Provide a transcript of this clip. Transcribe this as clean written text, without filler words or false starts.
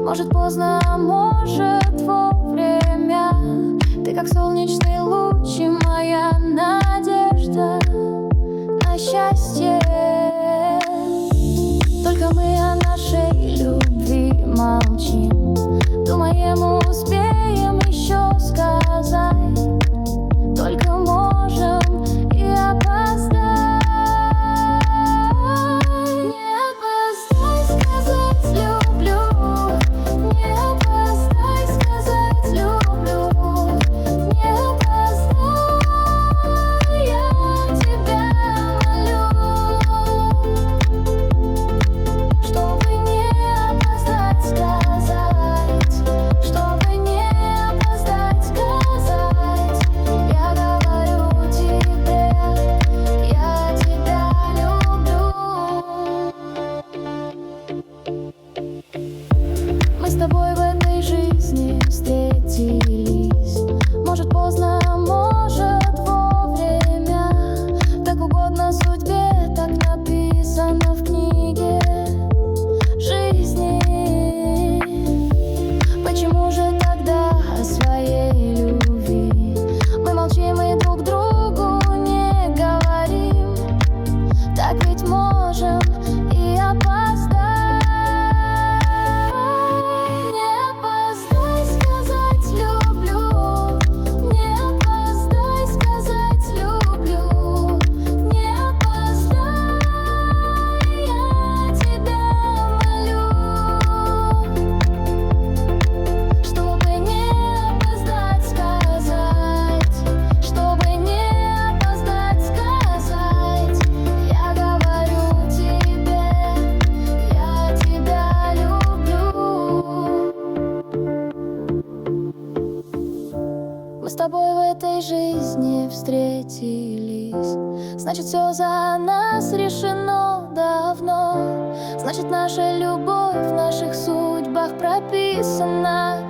Может поздно, а может вовремя. Ты как солнечный луч и моя надежда на счастье. Только мы о нашей любви молчим, думаем, успеем еще сказать. Только можем и опоздай. Не опоздай сказать люблю, не опоздай сказать люблю, не опоздай, я тебя молю, чтобы не опоздать сказать, чтобы не опоздать сказать. Я говорю тебе, я тебя люблю. Мы с тобой в этой жизни встретились. Может поздно, а может вовремя. Так угодно судьбе, так написано в книге жизни. Почему же тогда о своей любви мы молчим и друг другу не говорим? Так ведь можем и опоздать. Не опоздай сказать люблю, не опоздай сказать люблю, не опоздай, я тебя молю, чтобы не опоздать сказать, чтобы не опоздать сказать. Я говорю тебе, я тебя люблю. Мы с тобой в этой жизни встретились. Значит, все за нас решено давно. Значит, наша любовь в наших судьбах прописана.